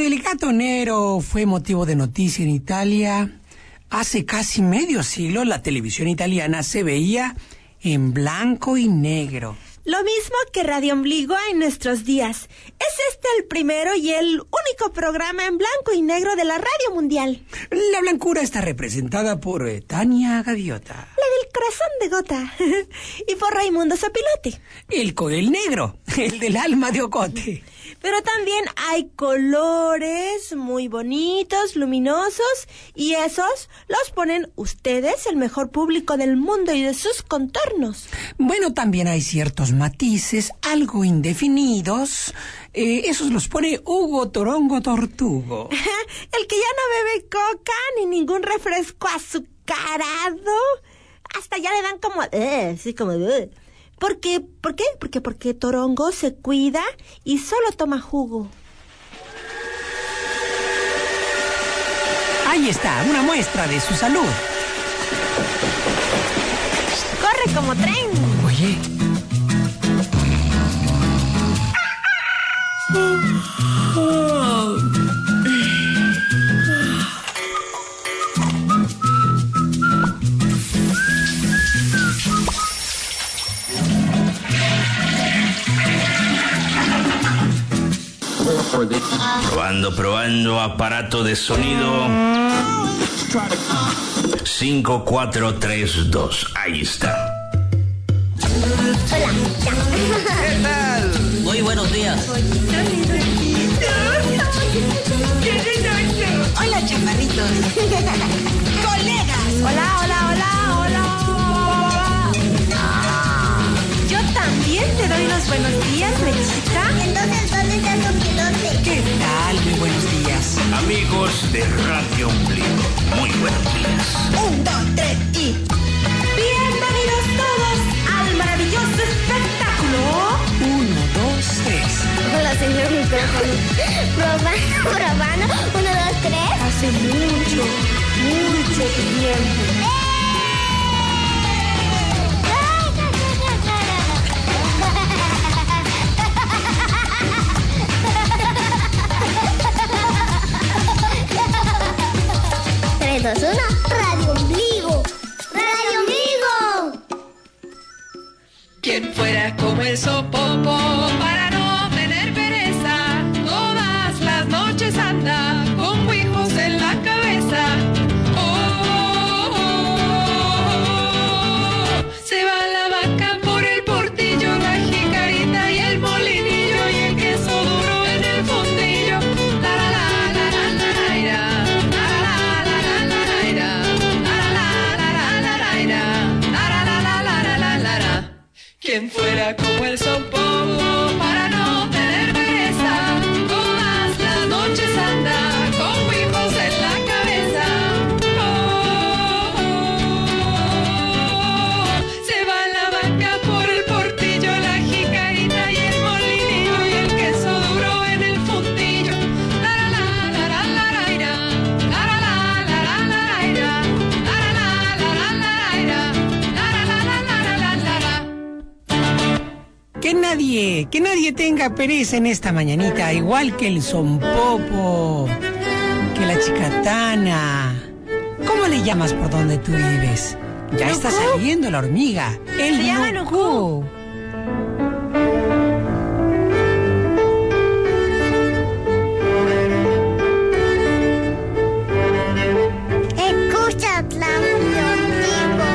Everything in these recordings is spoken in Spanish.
el gato Nero fue motivo de noticia en Italia, hace casi medio siglo la televisión italiana se veía en blanco y negro. Lo mismo que Radio Ombligo en nuestros días. Es este el primero y el único programa en blanco y negro de la radio mundial. La blancura está representada por Tania Gaviota. La del corazón de gota. Y por Raimundo Sopilote. El negro, el del alma de Ocote. Pero también hay colores muy bonitos, luminosos, y esos los ponen ustedes, el mejor público del mundo y de sus contornos. Bueno, también hay ciertos matices, algo indefinidos. Esos los pone Hugo Torongo Tortugo. El que ya no bebe coca ni ningún refresco azucarado. Hasta ya le dan como... sí, como... ¿Por qué? Porque Torongo se cuida y solo toma jugo. Ahí está, una muestra de su salud. Corre como tren. Oye. Probando, aparato de sonido. 5, 4, 3, 2. Ahí está. Hola. ¿Qué tal? Muy buenos días. Hola, chaparritos. Colegas. Hola. Yo también te doy los buenos días, Mexicana. Entonces, ¿dónde está Sopilote? ¿Qué tal? Muy buenos días. Amigos de Radio Ombligo, muy buenos días. 1, 2, 3 y... Bienvenidos todos al maravilloso espectáculo. 1, 2, 3. Hola, señor micrófono. Probando. 1, 2, 3. Hace mucho tiempo. Dos, uno. Radio Ombligo. Radio Ombligo. Quien fuera como el Sopopo para no tener pereza, todas las noches anda con huijos en la cabeza. Se va la vaca por el portillo, la jicarita y el molinillo y el queso duro en el fondillo. La la la la la la la ira. Quien fuera como el Sopopo para no tener pereza, todas las noches anda con huijos en la cabeza. Se va la vaca por el portillo, la jicarita y el molinillo y el queso duro en el fundillo. La la la la la la ira, la la la la la la ira, la la la la la ira, la la la la la la la. Que nadie tenga pereza en esta mañanita, igual que el Sompopo, que la Chicatana. ¿Cómo le llamas por donde tú vives? Ya está saliendo la hormiga. El Se llama Nucú. Escucha, Radio Ombligo.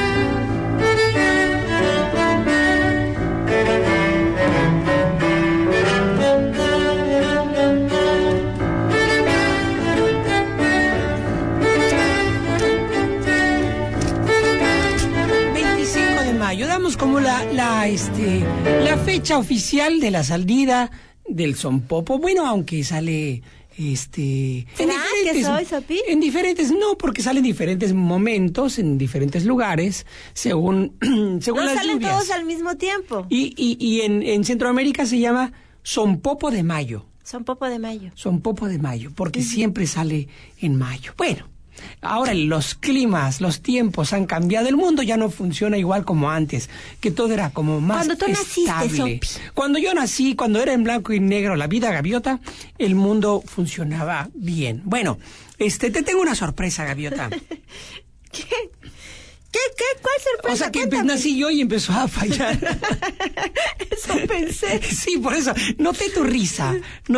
Damos como la fecha oficial de la salida del Sompopo. Bueno, aunque sale que soy, Sopi? en diferentes, no, porque salen diferentes momentos en diferentes lugares según No las salen lluvias. todos al mismo tiempo. Y en Centroamérica se llama Sompopo de Mayo. Son Popo de Mayo. Sompopo de Mayo, porque siempre sale en mayo. Bueno, Ahora los climas, los tiempos han cambiado. El mundo ya no funciona igual como antes, que todo era como más Cuando tú naciste, estable. Sopi. Cuando yo nací, cuando era en blanco y negro la vida, Gaviota, el mundo funcionaba bien. Bueno, te tengo una sorpresa, Gaviota. ¿Qué? ¿Cuál sorpresa? O sea, que Cuéntame. nací yo y empezó a fallar. Eso pensé. Sí, por eso. Noté tu risa.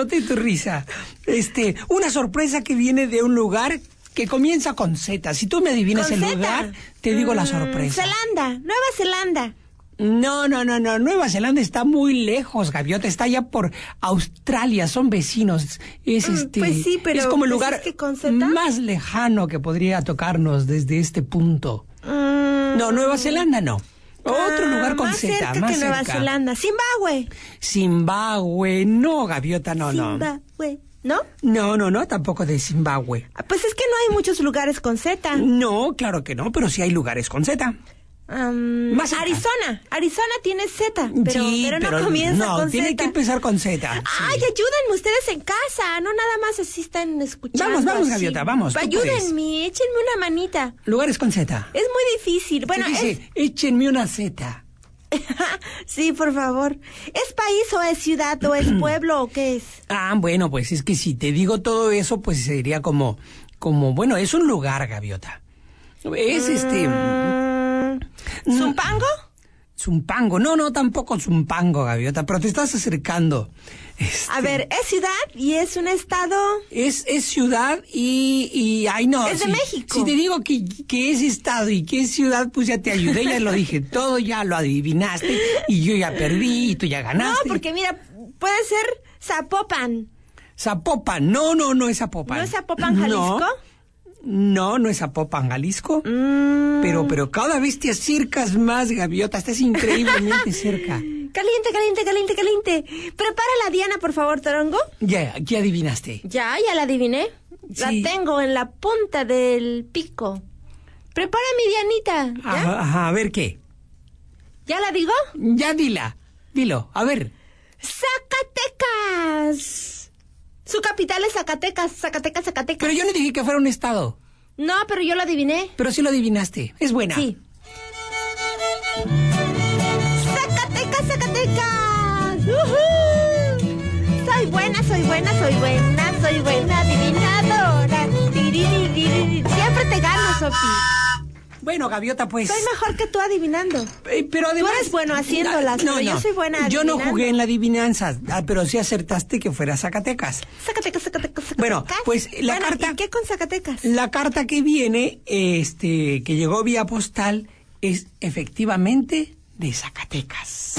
Una sorpresa que viene de un lugar que comienza con Z. Si tú me adivinas ¿Con el Z? lugar, te digo la sorpresa. Nueva Zelanda. No. Nueva Zelanda está muy lejos, Gaviota. Está allá por Australia. Son vecinos. Es Pues sí, pero es como el pues lugar es que con Z. más lejano que podría tocarnos desde este punto. No, Nueva Zelanda no. Otro lugar con más Z, cerca más que Nueva cerca. Zelanda. Zimbabue, no, Gaviota, no. Zimbabue, ¿no? No, tampoco de Zimbabue. Pues es que no hay muchos lugares con Z. No, claro que no, pero sí hay lugares con Z. Más cerca. Arizona tiene Z, pero no comienza con Z. Tiene que empezar con Z. Ay, ayúdenme ustedes en casa, no nada más así están escuchando. Vamos, así. Gaviota, vamos, tú Ayúdenme, échenme una manita. Lugares con Z. Es muy difícil. Bueno, Se dice, échenme una Z. Sí, por favor. ¿Es país o es ciudad o es pueblo o qué es? Bueno, pues es que si te digo todo eso, pues sería como bueno, es un lugar, Gaviota. Es ¿Zumpango? Zumpango. No, tampoco Zumpango, Gaviota, pero te estás acercando. A ver, ¿es ciudad y es un estado? Es ciudad y ay no. Es de México. Si te digo que es estado y que es ciudad, pues ya te ayudé, ya lo dije todo, ya lo adivinaste y yo ya perdí y tú ya ganaste. No, porque mira, puede ser Zapopan. Zapopan. No es Zapopan. ¿No es Zapopan, Jalisco? No es Zapopan, Jalisco. Pero cada vez te acercas más, Gaviota. Estás increíblemente cerca. Caliente. Prepara la diana, por favor, Torongo. Ya adivinaste. Ya la adiviné. La Sí. tengo en la punta del pico. Prepara mi dianita. ¿Ya? Ajá, a ver qué. ¿Ya la digo? Ya dilo, a ver. ¡Zacatecas! Su capital es Zacatecas. Pero yo no dije que fuera un estado. No, pero yo lo adiviné. Pero sí lo adivinaste. Es buena. Sí. ¡Zacatecas! ¡Uhú! Soy buena adivinadora. Siempre te gano, Sopi. Bueno, Gaviota, pues... Soy mejor que tú adivinando. Pero además... Tú eres bueno haciéndolas, pero yo soy buena Yo adivinando. no jugué en la adivinanza, pero sí acertaste que fuera Zacatecas. Zacatecas. Bueno, pues la Bueno, carta... ¿y qué con Zacatecas? La carta que viene, que llegó vía postal, es efectivamente de Zacatecas.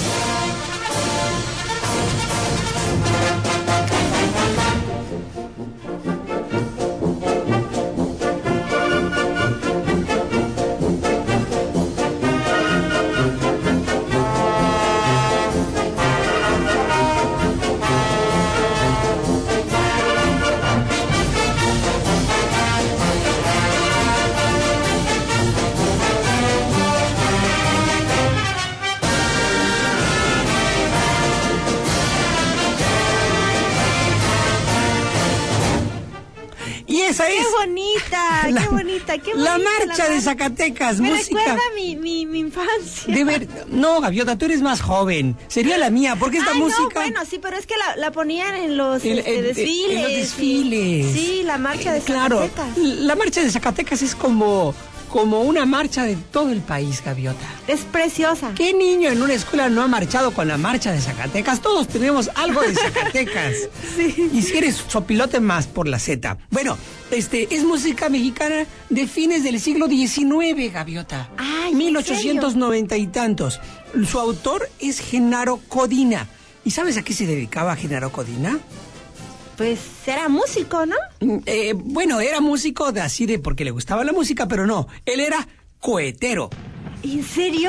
Y esa es... Qué bonita. La marcha de Zacatecas, Me música... recuerda mi infancia. De ver... No, Gaviota, tú eres más joven. Sería la mía, porque esta música... No, bueno, sí, pero es que la ponían en los desfiles. En los desfiles. Sí, la marcha de Claro, Zacatecas. la marcha de Zacatecas es como una marcha de todo el país, Gaviota. Es preciosa. ¿Qué niño en una escuela no ha marchado con la marcha de Zacatecas? Todos tenemos algo de Zacatecas. Sí. Y si eres sopilote más por la Z. Bueno, es música mexicana de fines del siglo XIX, Gaviota. Ay, ¿en 1890 y tantos. Su autor es Genaro Codina. ¿Y sabes a qué se dedicaba Genaro Codina? Pues era músico, ¿no? Bueno, era músico porque le gustaba la música, pero no. Él era cohetero. ¿En serio?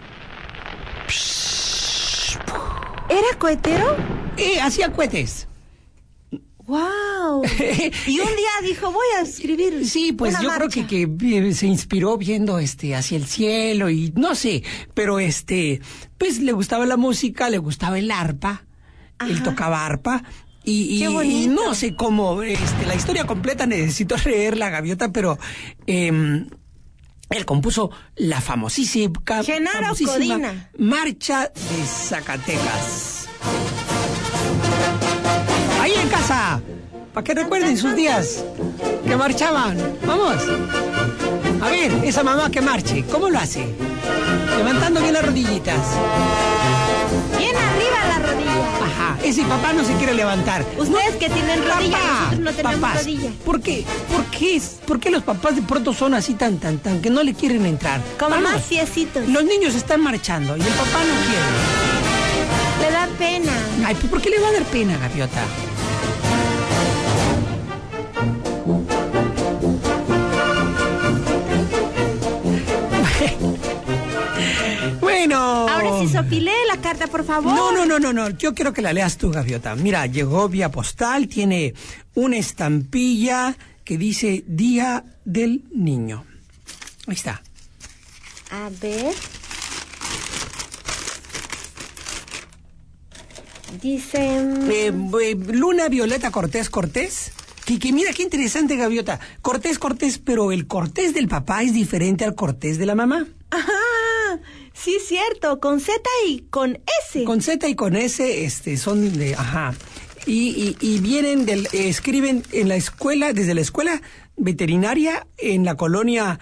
¿Era cohetero? Hacía cohetes. ¡Wow! Y un día dijo, voy a escribir. Sí, pues una yo marcha. creo que se inspiró viendo hacia el cielo y no sé, pero pues le gustaba la música, le gustaba el arpa, él Ajá. tocaba arpa Qué bonito. Y no sé cómo, la historia completa necesito leerla, Gaviota, pero él compuso la famosísima Genaro Codina. Marcha de Zacatecas. Ahí en casa, para que recuerden sus días que marchaban. Vamos. A ver, esa mamá que marche, ¿cómo lo hace? Levantando bien las rodillitas. Bien arriba la rodilla. Ajá, ese papá no se quiere levantar. Ustedes que tienen rodilla, nosotros no tenemos papás, rodilla. ¿Por qué los papás de pronto son así tan que no le quieren entrar? Como Vamos, más fiecitos. los niños están marchando y el papá no quiere. Le da pena. Ay, ¿por qué le va a dar pena, Gaviota? Bueno. Ahora sí, Sopi, lee la carta, por favor. No. Yo quiero que la leas tú, Gaviota. Mira, llegó vía postal, tiene una estampilla que dice Día del Niño. Ahí está. A ver. Dice... Luna Violeta Cortés. Que mira qué interesante, Gaviota. Cortés, pero el Cortés del papá es diferente al Cortés de la mamá. Ajá. Sí, cierto, con Z y con S. Con Z y con S, son de, ajá. Y vienen escriben en la escuela, desde la escuela veterinaria en la colonia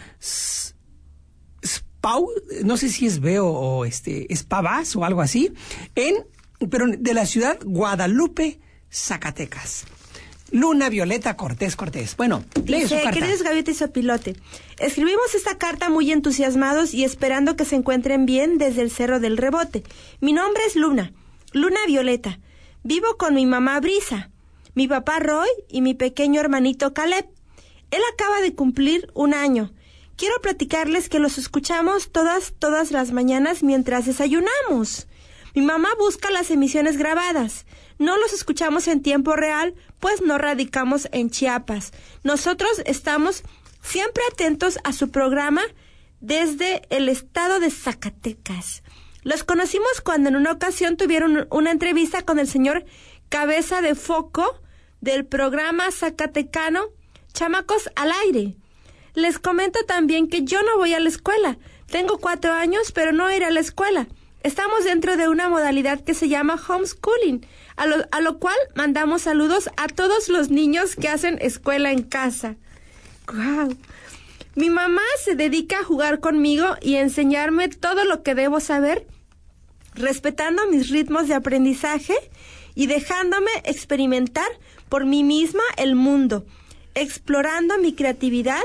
Spau, no sé si es Veo o Spavas o algo así, pero de la ciudad Guadalupe, Zacatecas. Luna Violeta Cortés. Bueno, lee su Dice, carta. queridos Gaviota y Sopilote, escribimos esta carta muy entusiasmados y esperando que se encuentren bien desde el Cerro del Rebote. Mi nombre es Luna Violeta. Vivo con mi mamá Brisa, mi papá Roy y mi pequeño hermanito Caleb. Él acaba de cumplir 1 año. Quiero platicarles que los escuchamos todas las mañanas mientras desayunamos. Mi mamá busca las emisiones grabadas. No los escuchamos en tiempo real, pues no radicamos en Chiapas. Nosotros estamos siempre atentos a su programa desde el estado de Zacatecas. Los conocimos cuando en una ocasión tuvieron una entrevista con el señor Cabeza de Foco del programa zacatecano Chamacos al Aire. Les comento también que yo no voy a la escuela. Tengo 4 años, pero no iré a la escuela. Estamos dentro de una modalidad que se llama homeschooling, a lo cual mandamos saludos a todos los niños que hacen escuela en casa. ¡Guau! Mi mamá se dedica a jugar conmigo y enseñarme todo lo que debo saber, respetando mis ritmos de aprendizaje y dejándome experimentar por mí misma el mundo, explotando mi creatividad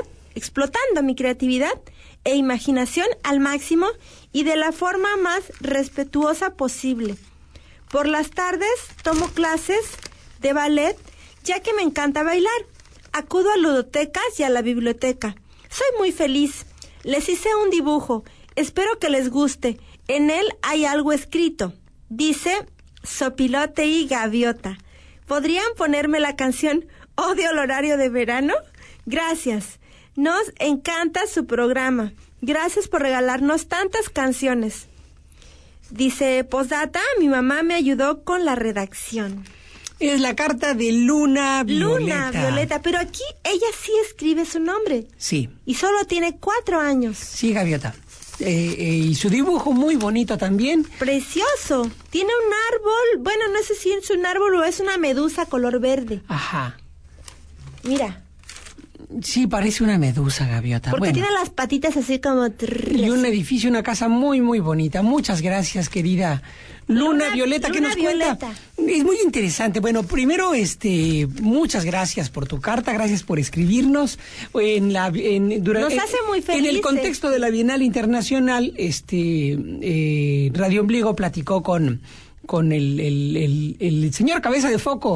e imaginación al máximo y de la forma más respetuosa posible. Por las tardes tomo clases de ballet, ya que me encanta bailar. Acudo a ludotecas y a la biblioteca. Soy muy feliz. Les hice un dibujo. Espero que les guste. En él hay algo escrito. Dice Sopilote y Gaviota. ¿Podrían ponerme la canción Odio el horario de verano? Gracias. Nos encanta su programa. Gracias por regalarnos tantas canciones. Dice, postdata, mi mamá me ayudó con la redacción. Es la carta de Luna Violeta. Luna Violeta, pero aquí ella sí escribe su nombre. Sí. Y solo tiene 4 años. Sí, Gaviota. Y su dibujo muy bonito también. Precioso. Tiene un árbol. Bueno, no sé si es un árbol o es una medusa color verde. Ajá. Mira. Sí, parece una medusa, Gaviota. Porque bueno, tiene las patitas así como... y un edificio, una casa muy, muy bonita. Muchas gracias, querida Luna Violeta, que Luna nos Violeta. cuenta. Es muy interesante. Bueno, primero, muchas gracias por tu carta, gracias por escribirnos. Nos hace muy felices. En el contexto de la Bienal Internacional, Radio Ombligo platicó con el señor Cabeza de Foco.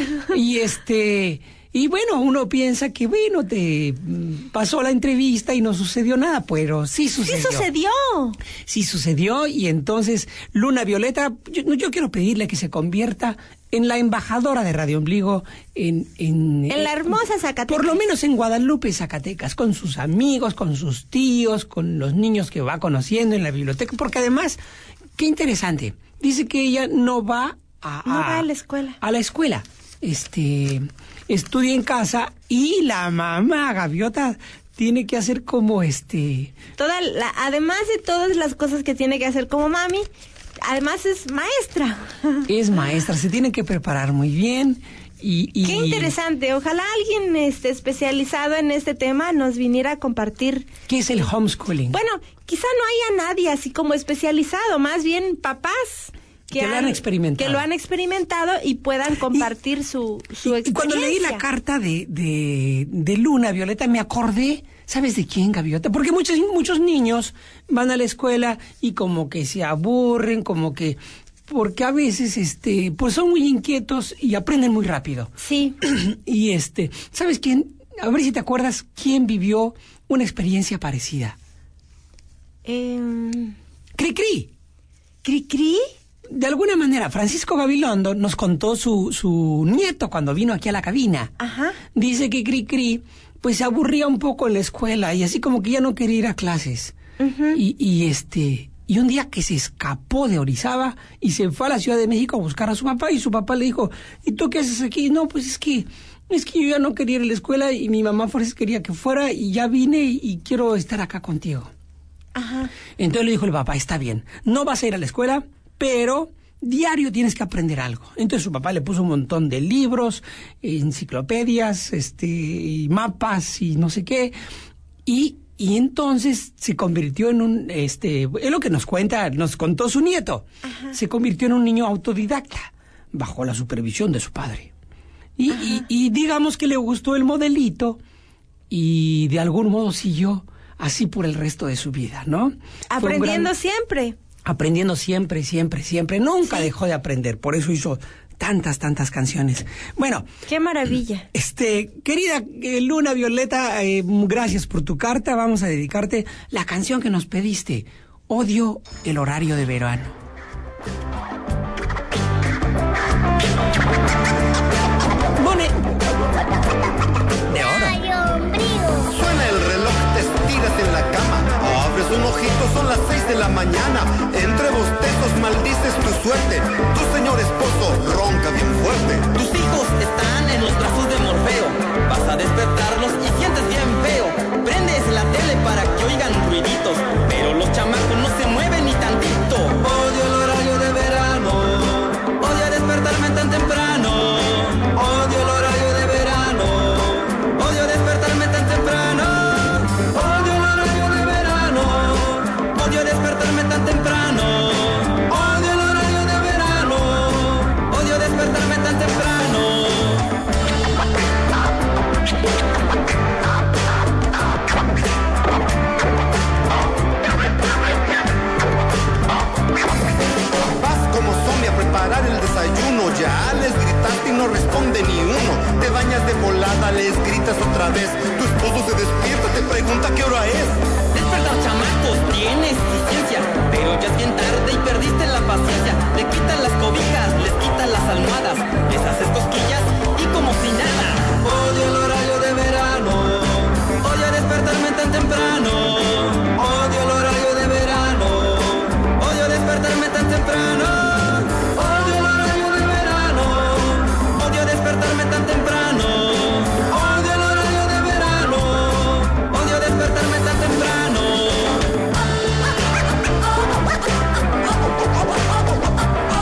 Y bueno, uno piensa que, bueno, te pasó la entrevista y no sucedió nada, pero sí sucedió. Sí sucedió, y entonces Luna Violeta, yo quiero pedirle que se convierta en la embajadora de Radio Ombligo en la hermosa Zacatecas. Por lo menos en Guadalupe, Zacatecas, con sus amigos, con sus tíos, con los niños que va conociendo en la biblioteca, porque además, qué interesante, dice que ella no va a la escuela. estudia en casa y la mamá gaviota tiene que hacer como además de todas las cosas que tiene que hacer como mami, además es maestra. Es maestra, se tiene que preparar muy bien. Qué interesante. Ojalá alguien especializado en este tema nos viniera a compartir. ¿Qué es el homeschooling? Bueno, quizá no haya nadie así como especializado, más bien papás que lo han experimentado. Que lo han experimentado y puedan compartir su experiencia. Y cuando leí la carta de Luna, Violeta, me acordé, ¿sabes de quién, Gaviota? Porque muchos niños van a la escuela y como que se aburren, porque a veces pues son muy inquietos y aprenden muy rápido. Sí. Y ¿sabes quién? A ver si te acuerdas quién vivió una experiencia parecida. Cricri. ¿Cricri? De alguna manera, Francisco Gabilondo nos contó su nieto cuando vino aquí a la cabina. Ajá. Dice que Cricri pues se aburría un poco en la escuela y así como que ya no quería ir a clases. Uh-huh. Y un día que se escapó de Orizaba y se fue a la Ciudad de México a buscar a su papá, y su papá le dijo, ¿y tú qué haces aquí? No, pues es que yo ya no quería ir a la escuela y mi mamá fuerza quería que fuera y ya vine y quiero estar acá contigo. Ajá. Entonces le dijo el papá, está bien, no vas a ir a la escuela, pero diario tienes que aprender algo. Entonces su papá le puso un montón de libros, enciclopedias, y mapas y no sé qué, y entonces se convirtió en un, es lo que nos contó su nieto. Ajá. Se convirtió en un niño autodidacta, bajo la supervisión de su padre. Y digamos que le gustó el modelito y de algún modo siguió así por el resto de su vida, ¿no? Aprendiendo siempre. Aprendiendo siempre, siempre, siempre. Nunca dejó de aprender, por eso hizo tantas canciones. Bueno. ¡Qué maravilla! Querida Luna Violeta, gracias por tu carta. Vamos a dedicarte la canción que nos pediste. Odio el horario de verano. Mone. De oro. Suena el reloj, te estiras en la cama. Abres un ojito, son las 6 de la mañana. Entre bostezos maldices tu suerte. Tu señor esposo ronca bien fuerte. Tus hijos están en los brazos de Morfeo. Vas a despertarlos y sientes bien feo. Prendes la tele para que oigan ruiditos, pero los chamacos no se mueven ni tantito. Odio el horario de verano. Odio despertarme tan temprano. Odio el horario de verano. Odio despertarme tan temprano. Odio el horario de verano. Odio despertarme tan temprano. Odio el horario de verano. Odio despertarme tan temprano. Vas como zombie a preparar el desayuno. Ya les gritaste y no responde ni uno. Te bañas de volada, les gritas otra vez. Tu esposo se despierta, te pregunta qué hora es. Despertar, chamacos, tienes licencia, pero ya es bien tarde y perdiste la paciencia. Le quitan las cobijas, les quitan las almohadas, les haces cosquillas y como si nada. Odio el horario de verano. Odio despertarme tan temprano. Odio el horario de verano. Odio despertarme tan temprano. Odio el horario de verano. Odio despertarme tan temprano. Odio el horario de verano. Odio despertarme tan temprano.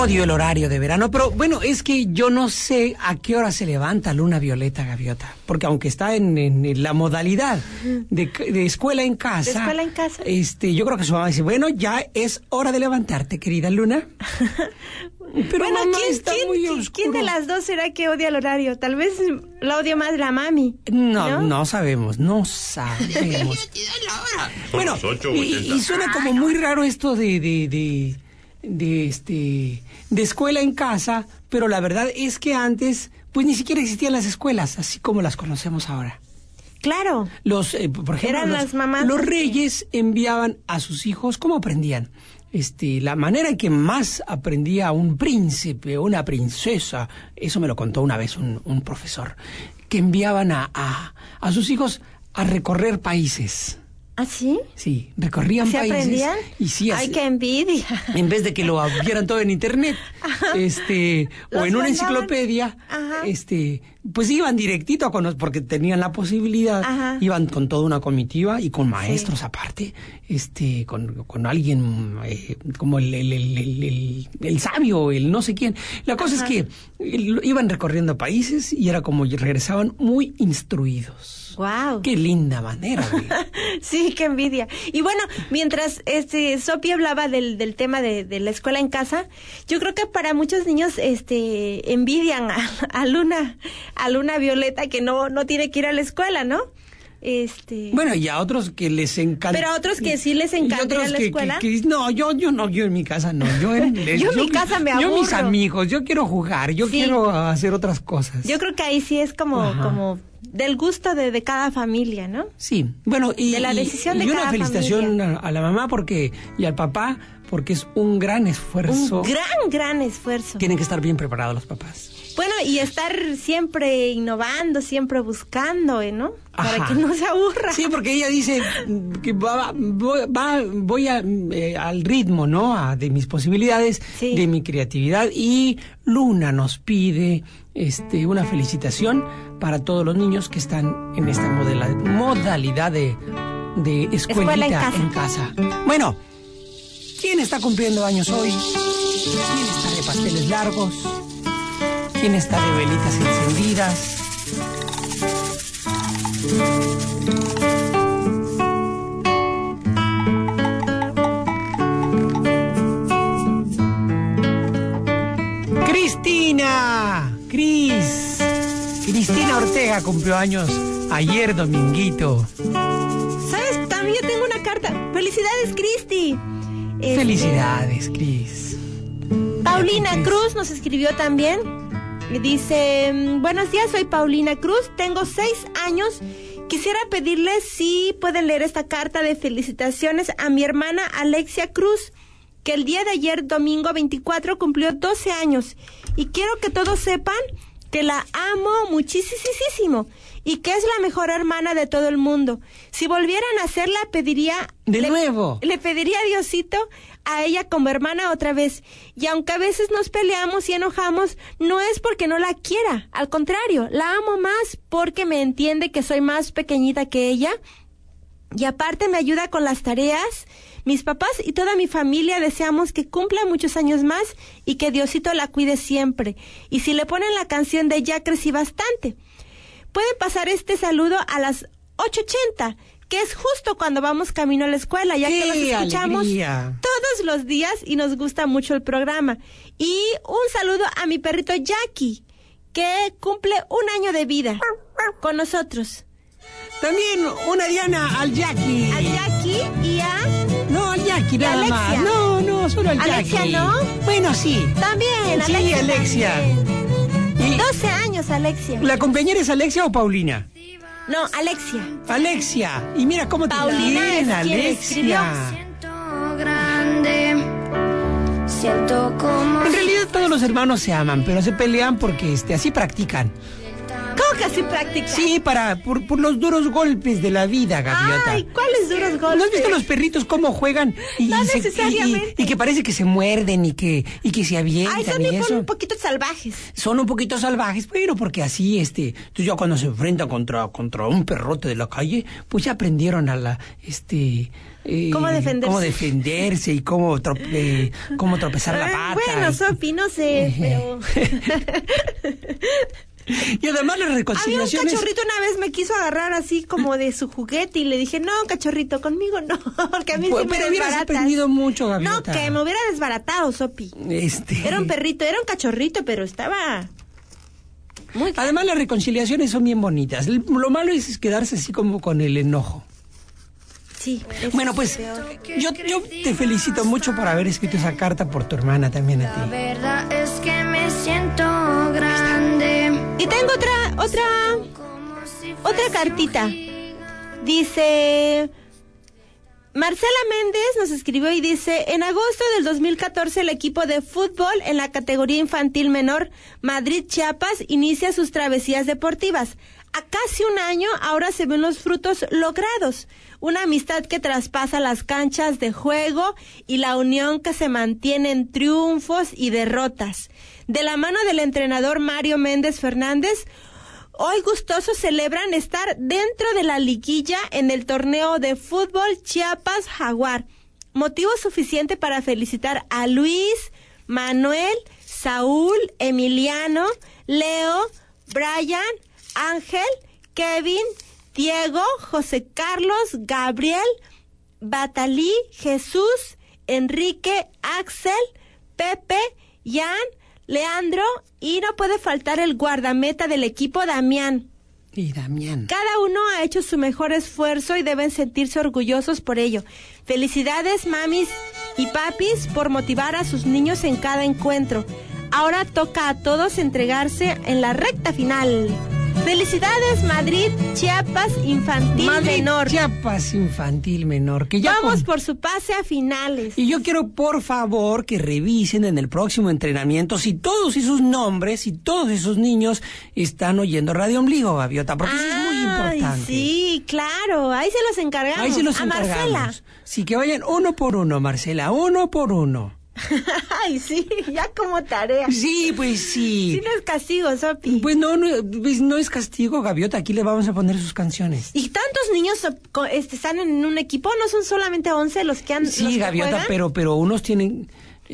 Odio el horario de verano, pero bueno, es que yo no sé a qué hora se levanta Luna Violeta Gaviota, porque aunque está en la modalidad de escuela en casa, ¿De escuela en casa? yo creo que su mamá dice, bueno, ya es hora de levantarte, querida Luna. Pero bueno, mamá, está muy oscuro. ¿quién de las dos será que odia el horario? Tal vez la odia más la mami. No sabemos. Bueno, y suena como muy raro esto de escuela en casa, pero la verdad es que antes pues ni siquiera existían las escuelas así como las conocemos ahora. Claro. Por ejemplo, las mamás. Los reyes enviaban a sus hijos, ¿cómo aprendían? La manera en que más aprendía un príncipe o una princesa, eso me lo contó una vez un profesor, que enviaban a sus hijos a recorrer países. ¿Ah, sí? Sí, recorrían países. ¿Se aprendían? Y sí, ¡Ay, qué envidia! En vez de que lo vieran todo en internet, o en una mandaban. Enciclopedia, Ajá. pues iban directito a conocer, porque tenían la posibilidad, Ajá. iban con toda una comitiva y con maestros aparte, con alguien como el sabio, el no sé quién. La cosa es que iban recorriendo países y era como regresaban muy instruidos. ¡Wow! ¡Qué linda manera! Sí, qué envidia. Y bueno, mientras Sopi hablaba del tema de la escuela en casa, yo creo que para muchos niños envidian a Luna Violeta que no tiene que ir a la escuela, ¿no? Bueno, y a otros que les encanta. Pero a otros que sí les encanta ir a la escuela. No, yo en mi casa no. Yo en mi casa me aburro. Yo mis amigos, yo quiero jugar, yo quiero hacer otras cosas. Yo creo que ahí sí es como del gusto de cada familia, ¿no? Sí, bueno, y de la decisión de cada una felicitación familia. a la mamá y al papá, porque es un gran esfuerzo. Un gran esfuerzo. Tienen que estar bien preparados los papás. Bueno, y estar siempre innovando, siempre buscando, ¿no? Para Ajá. que no se aburra. Sí, porque ella dice que voy al ritmo, ¿no? De mis posibilidades, de mi creatividad. Y Luna nos pide una felicitación para todos los niños que están en esta modalidad de escuelita en casa. Bueno, ¿quién está cumpliendo años hoy? ¿Quién está de pasteles largos? ¿Quién está de velitas encendidas? Cristina Ortega cumplió años ayer, dominguito. ¿Sabes? También yo tengo una carta. ¡Felicidades, Cristi! Felicidades, Cris. Paulina Cruz nos escribió también. Dice, buenos días, soy Paulina Cruz, tengo 6 años. Quisiera pedirles si pueden leer esta carta de felicitaciones a mi hermana Alexia Cruz, que el día de ayer, domingo 24, cumplió 12 años. Y quiero que todos sepan que la amo muchísimo y que es la mejor hermana de todo el mundo. Si volvieran a hacerla, le pediría a Diosito a ella como hermana otra vez. Y aunque a veces nos peleamos y enojamos, no es porque no la quiera. Al contrario, la amo más porque me entiende que soy más pequeñita que ella. Y aparte me ayuda con las tareas. Mis papás y toda mi familia deseamos que cumpla muchos años más y que Diosito la cuide siempre. Y si le ponen la canción de Ya crecí bastante. Pueden pasar este saludo a las 8:80, que es justo cuando vamos camino a la escuela, ya que los escuchamos todos los días y nos gusta mucho el programa. Y un saludo a mi perrito Jackie, que cumple 1 año de vida con nosotros. También una Diana al Jackie. Al Jackie y a... No, al Jackie nada Alexia. más. No, solo al Alexia, Jackie. ¿no? Bueno, sí. También, sí, Alexia. También. 12 años, Alexia. ¿La compañera es Alexia o Paulina? No, Alexia. Alexia. Y mira cómo Paulina te bien, es quien Alexia. Siento grande, siento como... En realidad todos los hermanos se aman, pero se pelean porque así practican. ¿Cómo que así práctica? Sí, por los duros golpes de la vida, Gaviota. Ay, ¿cuáles duros golpes? ¿No has visto los perritos cómo juegan? No necesariamente. Y que parece que se muerden y que se avientan. Ay, son y bien eso. un poquito salvajes. Son un poquito salvajes, pero porque así, tú ya cuando se enfrentan contra un perrote de la calle, pues ya aprendieron a la, ¿Cómo defenderse? Cómo defenderse y cómo tropezar la pata. Bueno, Sofi, no sé, pero... Y además las reconciliaciones... Había un cachorrito una vez me quiso agarrar así como de su juguete y le dije, no, cachorrito, conmigo no, porque a mí sí me Pero hubieras desbaratas. aprendido mucho, Gaviota. No, que me hubiera desbaratado, Sopi. Era un perrito, era un cachorrito, pero estaba... muy... Además las reconciliaciones son bien bonitas. Lo malo es quedarse así como con el enojo. Sí. Bueno, pues yo te felicito mucho por haber escrito esa carta por tu hermana también a La ti. verdad es que me siento grande. Y tengo otra cartita. Dice... Marcela Méndez nos escribió y dice, en agosto del 2014 el equipo de fútbol en la categoría infantil menor Madrid Chiapas inicia sus travesías deportivas. A casi un año ahora se ven los frutos logrados. Una amistad que traspasa las canchas de juego y la unión que se mantiene en triunfos y derrotas. De la mano del entrenador Mario Méndez Fernández, hoy gustosos celebran estar dentro de la liguilla en el torneo de fútbol Chiapas Jaguar. Motivo suficiente para felicitar a Luis, Manuel, Saúl, Emiliano, Leo, Brian, Ángel, Kevin, Diego, José Carlos, Gabriel, Batalí, Jesús, Enrique, Axel, Pepe, Jan, Leandro, y no puede faltar el guardameta del equipo, Damián. Y Damián. Cada uno ha hecho su mejor esfuerzo y deben sentirse orgullosos por ello. Felicidades, mamis y papis, por motivar a sus niños en cada encuentro. Ahora toca a todos entregarse en la recta final. Felicidades, Madrid Chiapas Infantil Menor. Chiapas Infantil Menor. Que ya vamos por su pase a finales. Y yo quiero, por favor, que revisen en el próximo entrenamiento si todos esos nombres y todos esos niños están oyendo Radio Ombligo, Gaviota, porque eso es muy importante. Sí, claro. Ahí se los encargamos. Ahí se los a encargamos. Marcela. Sí, que vayan uno por uno, Marcela, uno por uno. Ay, sí, ya como tarea. Sí, pues sí. Sí, no es castigo, Sopi. Pues no es castigo, Gaviota. Aquí le vamos a poner sus canciones. ¿Y tantos niños están en un equipo? ¿No son solamente 11 los que han... Sí, los que Gaviota, juegan? pero unos tienen...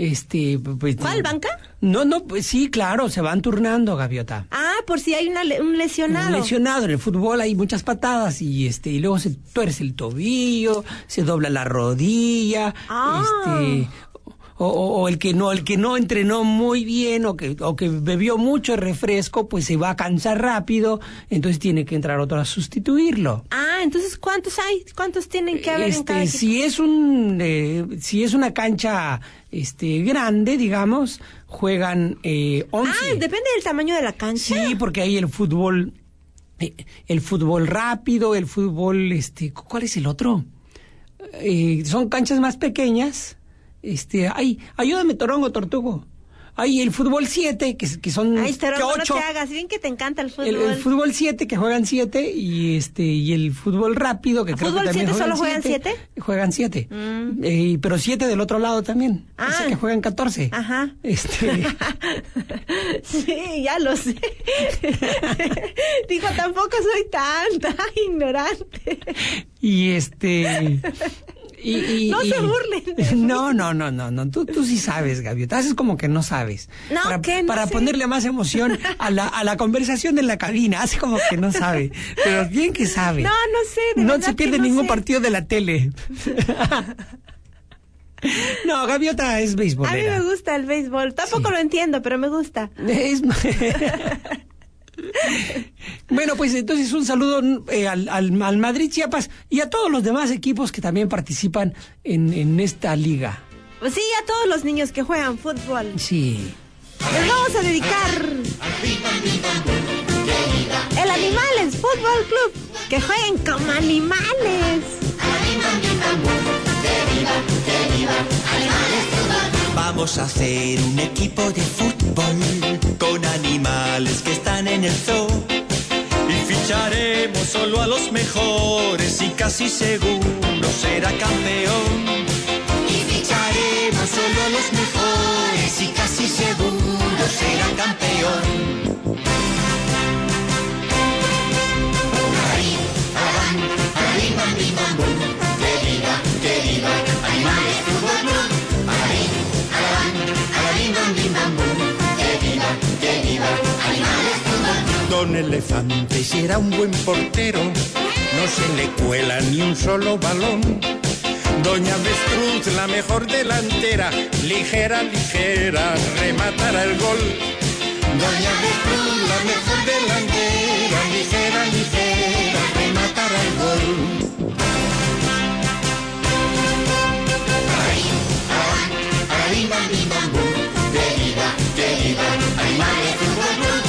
pues, ¿Cuál, banca? No, pues sí, claro, se van turnando, Gaviota. Ah, por si hay un lesionado. Un lesionado. En el fútbol hay muchas patadas y y luego se tuerce el tobillo, se dobla la rodilla, o el que no entrenó muy bien o que bebió mucho refresco, pues se va a cansar rápido, entonces tiene que entrar otro a sustituirlo. Ah, entonces ¿cuántos hay? ¿Cuántos tienen que haber en cada equipo? Si es una cancha grande, digamos, juegan 11. Ah, depende del tamaño de la cancha. Sí, porque hay el fútbol rápido, el fútbol ¿cuál es el otro? Son canchas más pequeñas. Ayúdame, Torongo, Tortugo. Hay el fútbol 7, que son... Ay, Torongo, 8. no te hagas, bien que te encanta el fútbol. El fútbol 7, que juegan 7, y el fútbol rápido, que creo que también ¿Fútbol 7 solo juegan 7? Juegan 7. Pero 7 del otro lado también. Ah. O sea, que juegan 14. Ajá. Sí, ya lo sé. Dijo, tampoco soy tan ignorante. No se burlen. No. Tú sí sabes, Gaviota. Haces como que no sabes. No, para sé. ponerle más emoción a la conversación de la cabina. Hace como que no sabe. Pero bien que sabe. No sé. No se pierde ningún partido de la tele. No, Gaviota es beisbolera. A mí me gusta el béisbol. Tampoco lo entiendo, pero me gusta. Bueno, pues entonces un saludo al Madrid Chiapas y a todos los demás equipos que también participan en esta liga. Pues sí, a todos los niños que juegan fútbol. Sí. Les vamos a dedicar el Animales Fútbol Club. Que jueguen como animales. Vamos a hacer un equipo de fútbol con animales que están en el zoo. ficharemos solo a los mejores y casi seguro será campeón. Y ficharemos solo a los mejores y casi seguro será campeón. Ahí, aban, ahí, bam, bim, bam, bum. Que viva, Animales Fútbol Club. Ahí, aban, ahí, bam, bim, bam, bum. Que viva, Animales Fútbol Club. Don Elefante será un buen portero, no se le cuela ni un solo balón. Doña Avestruz, la mejor delantera, ligera, ligera, rematará el gol. Doña Avestruz, la mejor delantera, ligera, ligera, rematará el gol. Ahí, bam, bim, bam, bum. Que viva, Animales Fútbol Club.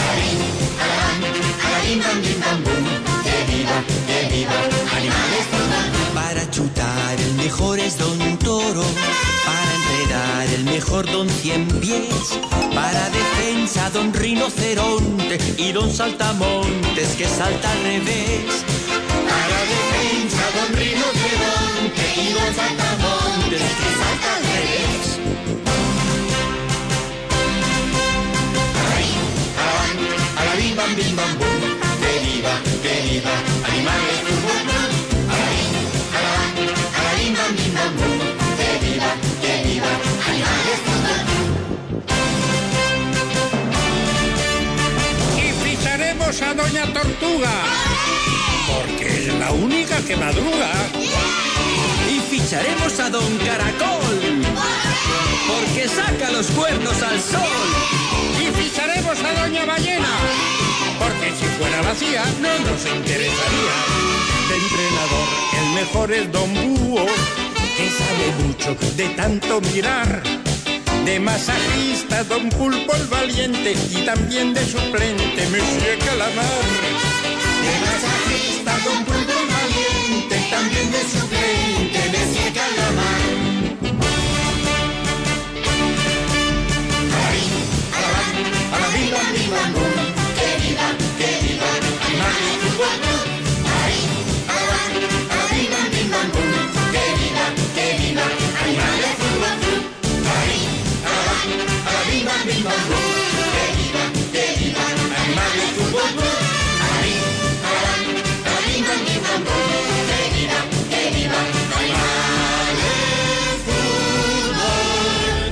Ahí, bam, bim, bam, bum. Que viva, Animales Fútbol Club. Para chutar el mejor es Don Toro, para enredar el mejor Don Cien Pies, para defensa Don Rinoceronte y Don Saltamontes que salta al revés. Para defensa Don Rinoceronte y Don Saltamontes que salta al revés. Ahí, alabim, bam, bim, bam, bum. Que viva, Animales Fútbol Club. Ahí, alabim, bam, bim, bam, bum. Que viva, Animales Fútbol Club. Y ficharemos a Doña Tortuga, porque es la única que madruga. Y ficharemos a Don Caracol, porque saca los cuernos al sol. Y ficharemos a Doña Ballena, porque si fuera vacía no nos interesaría. De entrenador el mejor es Don Búho, que sabe mucho de tanto mirar. De masajista Don Pulpo el valiente y también de suplente Monsieur Calamar. De masajista Don Pulpo el valiente y también de suplente Monsieur Calamar. Ahí, alabim, bam, bim, bam, bum. Que viva, Animales Fútbol Club. Ahí, alabim, bam, bim, bam, bum. Que viva, Animales Fútbol Club. Ahí, alabim, bam, bim, bam, bum. Que viva, Animales Fútbol Club. Ahí, alabim, bam, bim, bam, bum. Que viva, Animales Fútbol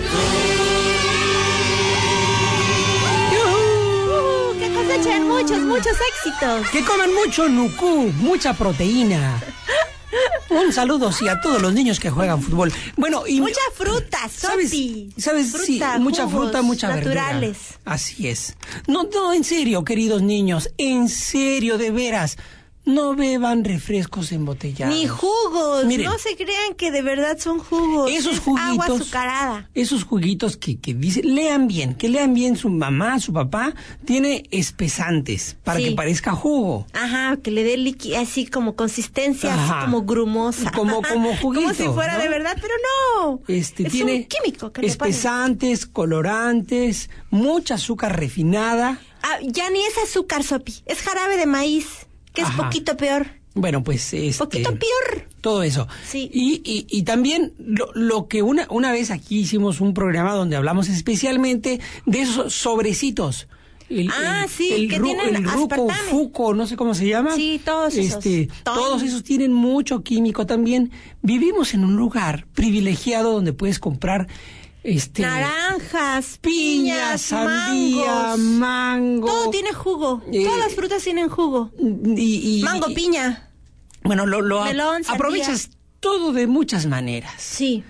Club. Que cosechen muchos éxitos. Que coman mucho nucú, mucha proteína. Un saludo sí a todos los niños que juegan fútbol. Bueno, y Mucha fruta, Sopi. ¿Sabes? Sí, mucha jugos fruta, mucha naturales. verdura. Así es. No, en serio, queridos niños, en serio, de veras. No beban refrescos embotellados. Ni jugos. Miren, no se crean que de verdad son jugos. esos es juguitos, agua azucarada. Esos juguitos que dicen, lean bien, su mamá, su papá, tiene espesantes para Sí. que parezca jugo. Ajá, que le dé líquido, así como consistencia, Ajá. así como grumosa. Como juguito, como si fuera ¿no? de verdad, pero no. es Tiene un químico que le ponen. espesantes, colorantes, mucha azúcar refinada. Ah, ya ni es azúcar, Sopi. Es jarabe de maíz, que es Ajá. poquito peor. Bueno, pues Poquito peor. todo eso. Sí. Y también lo que una vez aquí hicimos un programa donde hablamos especialmente de esos sobrecitos. Sí, que tienen el ruco, aspartame. fuco, no sé cómo se llama. Sí, todos esos. Todos esos tienen mucho químico también. Vivimos en un lugar privilegiado donde puedes comprar naranjas, piña, sandía, mango. Todo tiene jugo. Todas las frutas tienen jugo. Mango, piña. Bueno, melón, sandía. aprovechas todo de muchas maneras. Sí.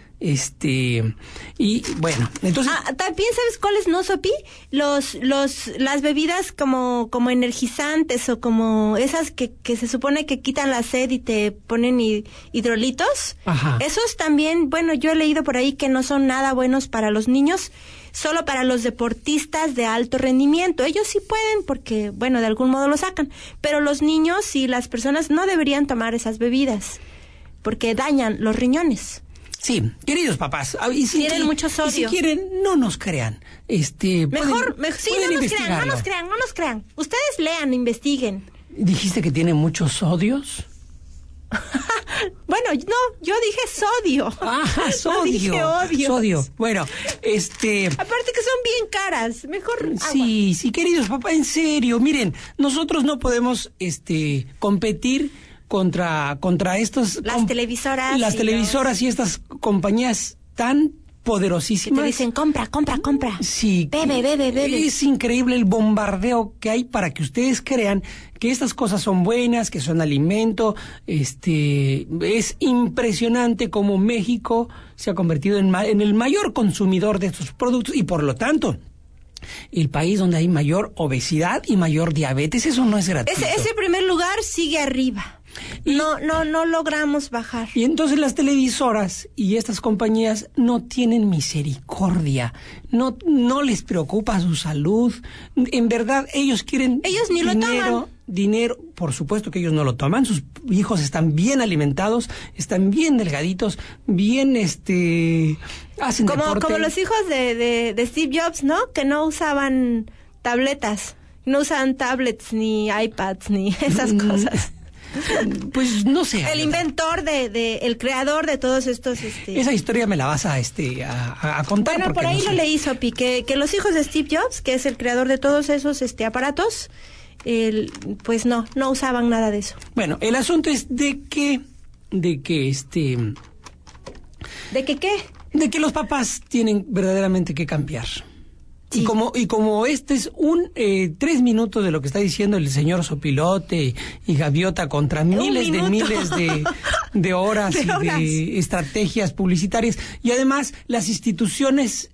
Y bueno, entonces... También, ¿sabes cuáles no, Sopi? Las bebidas como energizantes o como esas que se supone que quitan la sed y te ponen hidrolitos. Ajá. Esos también, bueno, yo he leído por ahí que no son nada buenos para los niños, solo para los deportistas de alto rendimiento. Ellos sí pueden porque, bueno, de algún modo lo sacan, pero los niños y las personas no deberían tomar esas bebidas porque dañan los riñones. Sí, queridos papás, tienen mucho sodio. Y si quieren, no nos crean. Mejor, sí, pueden no nos crean. Ustedes lean, investiguen. ¿Dijiste que tiene muchos sodios? Bueno, no, yo dije sodio. Ah, sodio. No dije odio. Sodio. Bueno, Aparte que son bien caras. Mejor agua. Sí, queridos papá, en serio, miren, nosotros no podemos competir contra estos Las televisoras. Las televisoras y estas compañías tan poderosísimas. Que te dicen, compra. Sí. Bebe. Es increíble el bombardeo que hay para que ustedes crean que estas cosas son buenas, que son alimento. Es impresionante cómo México se ha convertido en el mayor consumidor de estos productos y por lo tanto el país donde hay mayor obesidad y mayor diabetes. Eso no es gratuito. Ese primer lugar sigue arriba. No logramos bajar. Y entonces las televisoras y estas compañías no tienen misericordia, no les preocupa su salud. En verdad, ellos quieren ni lo toman. Dinero, por supuesto que ellos no lo toman. Sus hijos están bien alimentados, están bien delgaditos, bien hacen deporte. Como los hijos de Steve Jobs, ¿no? Que no usaban tabletas, no usaban tablets ni iPads ni esas cosas. Pues no sé. El inventor el creador de todos estos Esa historia me la vas a contar. Bueno, por ahí no lo leí, Sopi, que los hijos de Steve Jobs, que es el creador de todos esos aparatos, pues no usaban nada de eso. Bueno, el asunto es de que ¿De que qué? De que los papás tienen verdaderamente que cambiar. Sí. Y como este es 3 minutos de lo que está diciendo el señor Sopilote y Gaviota contra miles de horas y de estrategias publicitarias, y además las instituciones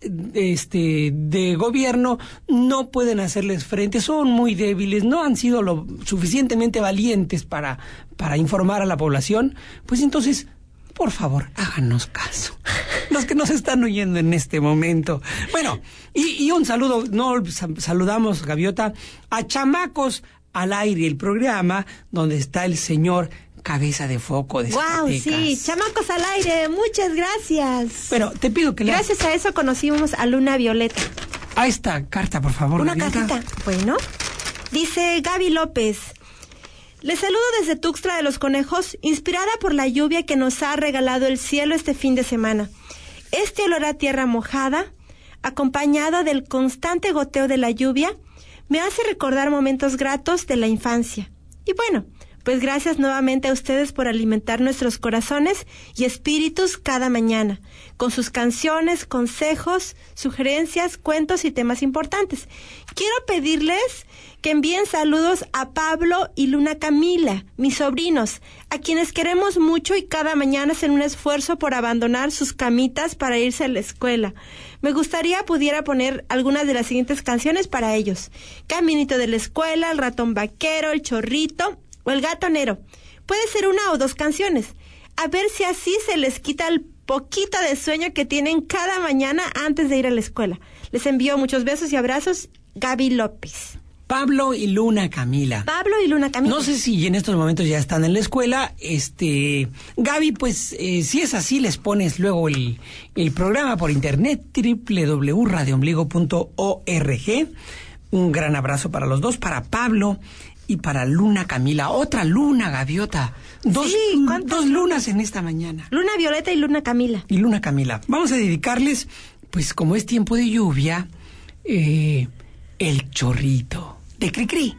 de gobierno no pueden hacerles frente, son muy débiles, no han sido lo suficientemente valientes para informar a la población, pues entonces, por favor, háganos caso. Los que nos están oyendo en este momento. Bueno, y un saludo, saludamos, Gaviota, a Chamacos al Aire, el programa donde está el señor Cabeza de Foco de Zacatecas. ¡Wow! Sí, Chamacos al Aire, muchas gracias. Pero te pido que Gracias a eso conocimos a Luna Violeta. A esta carta, por favor, Una Gaviota. cartita. Bueno, dice Gaby López. Les saludo desde Tuxtla de los Conejos, inspirada por la lluvia que nos ha regalado el cielo este fin de semana. Este olor a tierra mojada, acompañado del constante goteo de la lluvia, me hace recordar momentos gratos de la infancia. Y bueno, pues gracias nuevamente a ustedes por alimentar nuestros corazones y espíritus cada mañana, con sus canciones, consejos, sugerencias, cuentos y temas importantes. Quiero pedirles que envíen saludos a Pablo y Luna Camila, mis sobrinos, a quienes queremos mucho y cada mañana hacen un esfuerzo por abandonar sus camitas para irse a la escuela. Me gustaría pudiera poner algunas de las siguientes canciones para ellos. Caminito de la escuela, El ratón vaquero, El chorrito o El gato negro. Puede ser 1 o 2 canciones. A ver si así se les quita el poquito de sueño que tienen cada mañana antes de ir a la escuela. Les envío muchos besos y abrazos, Gaby López. Pablo y Luna Camila. Pablo y Luna Camila. No sé si en estos momentos ya están en la escuela. Gaby, pues, si es así, les pones luego el programa por internet, www.radioombligo.org. Un gran abrazo para los dos, para Pablo y para Luna Camila. Otra Luna, Gaviota. Dos lunas en esta mañana. Luna Violeta y Luna Camila. Y Luna Camila. Vamos a dedicarles, pues como es tiempo de lluvia, El chorrito de Cricri.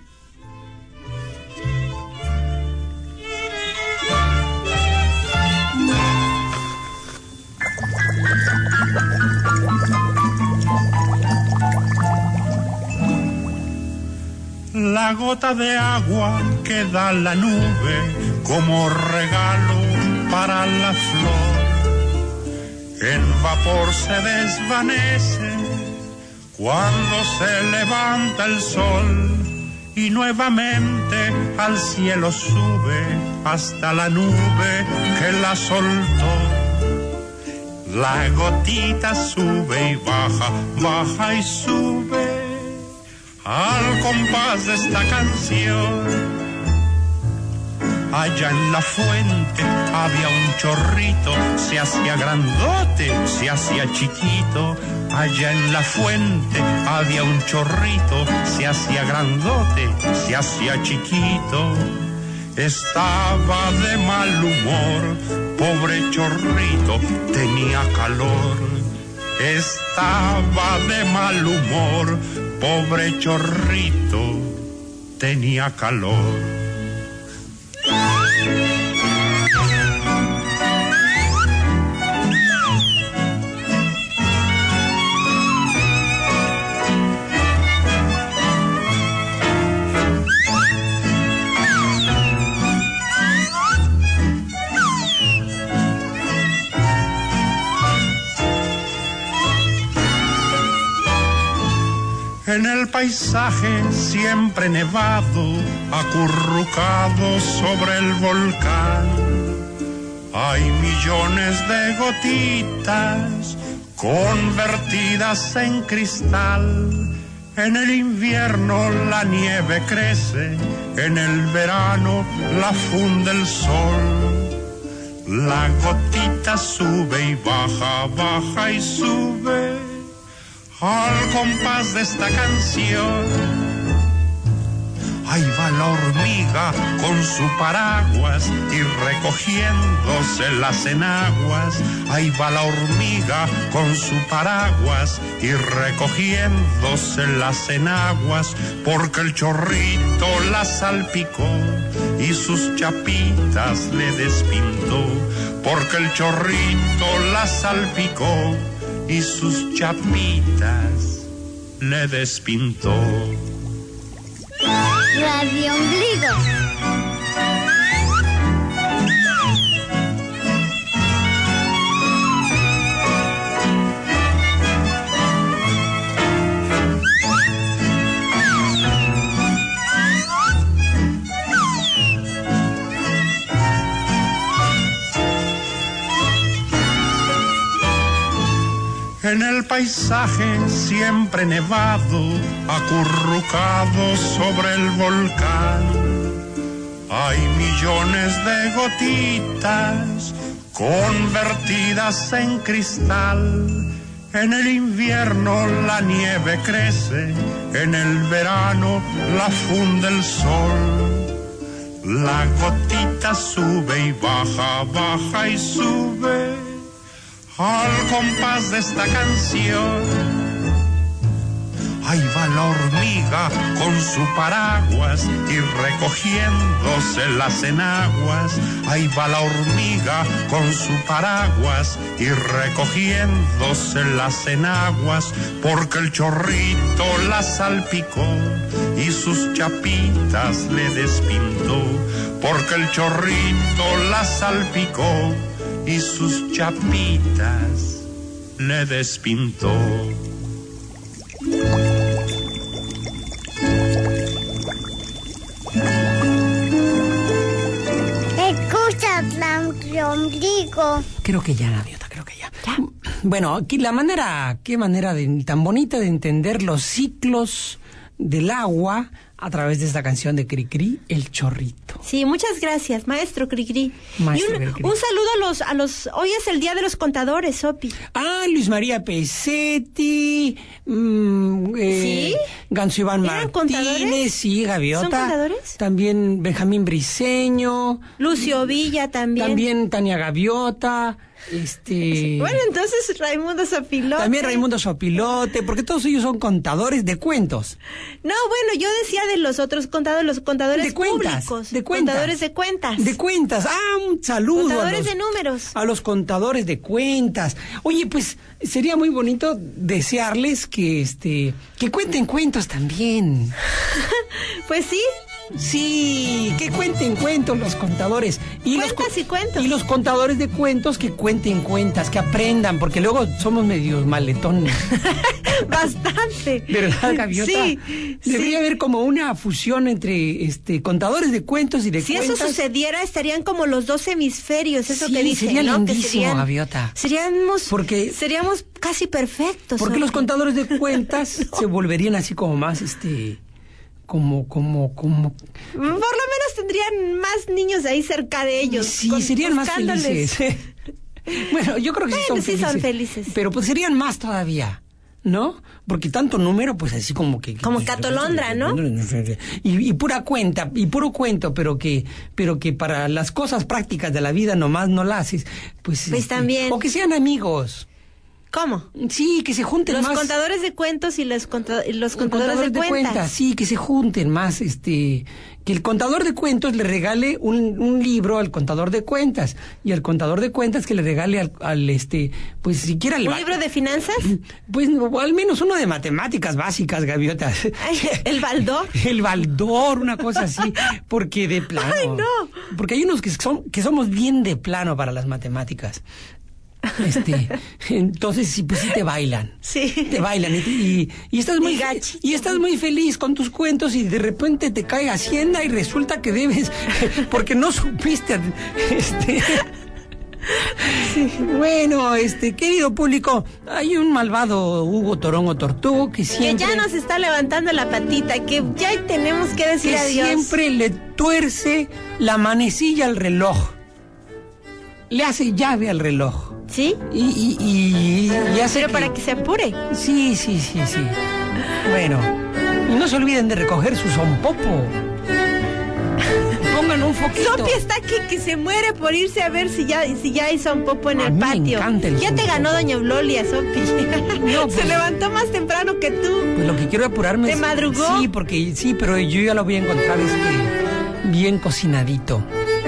La gota de agua que da la nube como regalo para la flor, en vapor se desvanece cuando se levanta el sol y nuevamente al cielo sube hasta la nube que la soltó. La gotita sube y baja, baja y sube al compás de esta canción. allá en la fuente había un chorrito, se hacía grandote, se hacía chiquito. Allá en la fuente había un chorrito, se hacía grandote, se hacía chiquito. Estaba de mal humor, pobre chorrito, tenía calor. Estaba de mal humor, pobre chorrito, tenía calor. En el paisaje siempre nevado, acurrucado sobre el volcán, hay millones de gotitas convertidas en cristal. En el invierno la nieve crece, en el verano la funde el sol. La gotita sube y baja, baja y sube al compás de esta canción. Ahí va la hormiga con su paraguas y recogiéndose las enaguas. Ahí va la hormiga con su paraguas y recogiéndose las enaguas, porque el chorrito la salpicó y sus chapitas le despintó. Porque el chorrito la salpicó y sus chapitas le despintó. Radio Ombligo. En el paisaje siempre nevado, acurrucado sobre el volcán, hay millones de gotitas convertidas en cristal. En el invierno la nieve crece, en el verano la funde el sol. La gotita sube y baja, baja y sube al compás de esta canción. Ahí va la hormiga con su paraguas y recogiéndose las enaguas. Ahí va la hormiga con su paraguas y recogiéndose las enaguas, porque el chorrito la salpicó y sus chapitas le despintó. Porque el chorrito la salpicó y sus chapitas le despintó. Escucha, Radio Ombligo. Creo que ya, Gaviota, creo que ya. Bueno, aquí qué manera tan bonita de entender los ciclos del agua a través de esta canción de Cricri, El Chorrito. Sí, muchas gracias, maestro Cricri. Maestro Y Cricri. un saludo a los... Hoy es el Día de los Contadores, Sopi. Ah, Luis María Pesetti, ¿Sí? Ganso Iván ¿Eran Martínez, contadores? sí, Gaviota. ¿Son contadores? También Benjamín Briceño. Lucio Villa también. También Tania Gaviota. Bueno, entonces Raimundo Sopilote. También Raimundo Sopilote, porque todos ellos son contadores de cuentos. No, bueno, yo decía de los otros contadores, los contadores De cuentas, públicos. de cuentas. Contadores de cuentas. De cuentas. Ah, un saludo. Contadores de números. A los contadores de cuentas. Oye, pues sería muy bonito desearles que cuenten cuentos también. Pues sí. Sí, que cuenten cuentos los contadores. Cuentas y cuentos. Y los contadores de cuentos que cuenten cuentas, que aprendan, porque luego somos medios maletones. Bastante. ¿Verdad, Gaviota? Sí. Debería haber como una fusión entre contadores de cuentos y de Si cuentas. eso sucediera, estarían como los dos hemisferios, eso Sí, que dicen, sería ¿no? lindísimo, Gaviota. Seríamos Porque casi perfectos. Porque ¿no? los contadores de cuentas se volverían así como más, por lo menos tendrían más niños ahí cerca de ellos. Sí, serían más felices. Bueno, yo creo que sí son felices. Pero pues serían más todavía, ¿no? Porque tanto número, pues así como que... Como Catolondra, ¿no? Y pura cuenta, y puro cuento, pero que para las cosas prácticas de la vida nomás no la haces. Pues también. O que sean amigos. ¿Cómo? Sí, que se junten los más. Los contadores de cuentos y los contadores de cuentas. Sí, que se junten más, que el contador de cuentos le regale un libro al contador de cuentas, y el contador de cuentas que le regale al pues siquiera... ¿Un libro de finanzas? Pues o al menos uno de matemáticas básicas, gaviotas. Ay, ¿el Baldor? El Baldor, una cosa así, porque de plano. ¡Ay, no! Porque hay unos que somos bien de plano para las matemáticas. Entonces sí, pues sí te bailan. Sí. Te bailan y estás muy feliz con tus cuentos, y de repente te cae Hacienda y resulta que debes porque no supiste. Sí. Bueno, querido público, hay un malvado Hugo Torongo Tortugo que siempre... Que ya nos está levantando la patita, que ya tenemos que decir adiós. Siempre le tuerce la manecilla al reloj. Le hace llave al reloj. ¿Sí? Y hace... Pero para que se apure. Sí. Bueno, y no se olviden de recoger su sonpopo. Pongan un foquito. Sopi está aquí que se muere por irse a ver si ya hay sonpopo en el patio. Me encanta el ya te ganó doña Eulolia, Sopi. No, pues, se levantó más temprano que tú. Pues lo que quiero apurarme ¿Te madrugó? Sí, pero yo ya lo voy a encontrar bien cocinadito.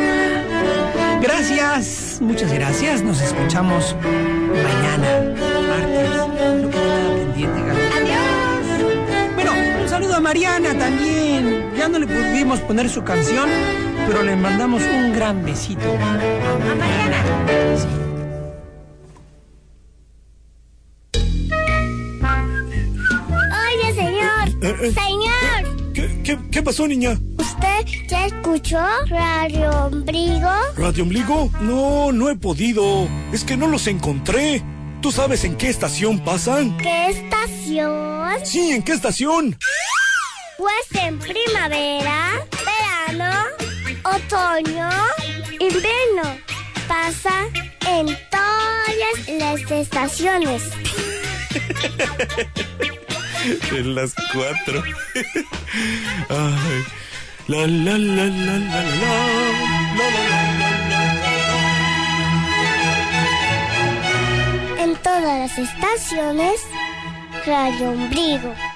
Gracias, muchas gracias. Nos escuchamos mañana, martes. No queda nada pendiente, Gaby. Adiós. Bueno, un saludo a Mariana también. Ya no le pudimos poner su canción, pero le mandamos un gran besito. A Mariana. Sí. Oye, señor. Señor. ¿Qué pasó, niña? ¿Usted ya escuchó Radio Ombligo? ¿Radio Ombligo? No he podido. Es que no los encontré. ¿Tú sabes en qué estación pasan? ¿Qué estación? Sí, ¿en qué estación? Pues en primavera, verano, otoño, invierno. Pasa en todas las estaciones. En las 4. Ay. La la la la la la la En todas las estaciones, Radio Ombligo.